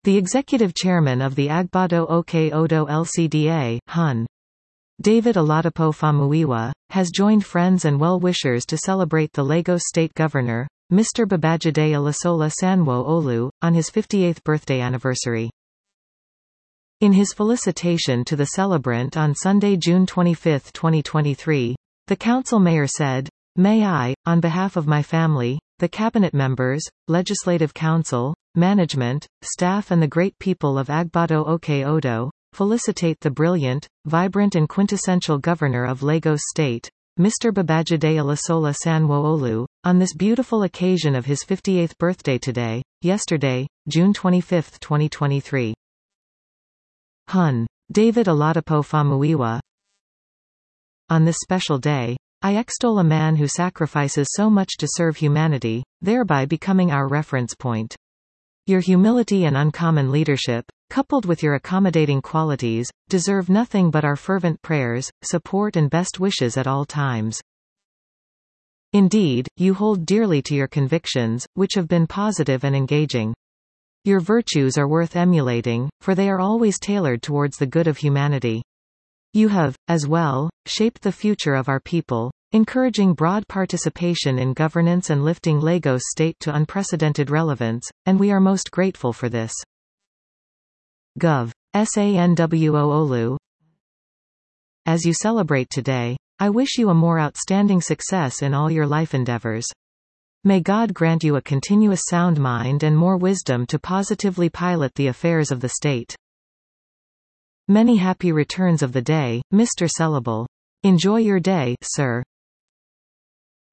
The executive chairman of the Agbado Oke Odo LCDA, Hon. David Oladipo Famuyiwa, has joined friends and well-wishers to celebrate the Lagos State Governor, Mr. Babajide Olasola Sanwo-Olu, on his 58th birthday anniversary. In his felicitation to the celebrant on Sunday, June 25, 2023, the council mayor said, "May I, on behalf of my family, the cabinet members, legislative council, management, staff and the great people of Agbado Oke Odo, felicitate the brilliant, vibrant and quintessential governor of Lagos State, Mr. Babajide Olasola Sanwo-Olu, on this beautiful occasion of his 58th birthday today, yesterday, June 25, 2023. Hon. David Oladipo Famuyiwa. On this special day, I extol a man who sacrifices so much to serve humanity, thereby becoming our reference point. Your humility and uncommon leadership, coupled with your accommodating qualities, deserve nothing but our fervent prayers, support and best wishes at all times. Indeed, you hold dearly to your convictions, which have been positive and engaging. Your virtues are worth emulating, for they are always tailored towards the good of humanity. You have, as well, shaped the future of our people, encouraging broad participation in governance and lifting Lagos State to unprecedented relevance, and we are most grateful for this. Gov. Sanwo-Olu. As you celebrate today, I wish you a more outstanding success in all your life endeavors. May God grant you a continuous sound mind and more wisdom to positively pilot the affairs of the state. Many happy returns of the day, Mr. Sellable. Enjoy your day, sir.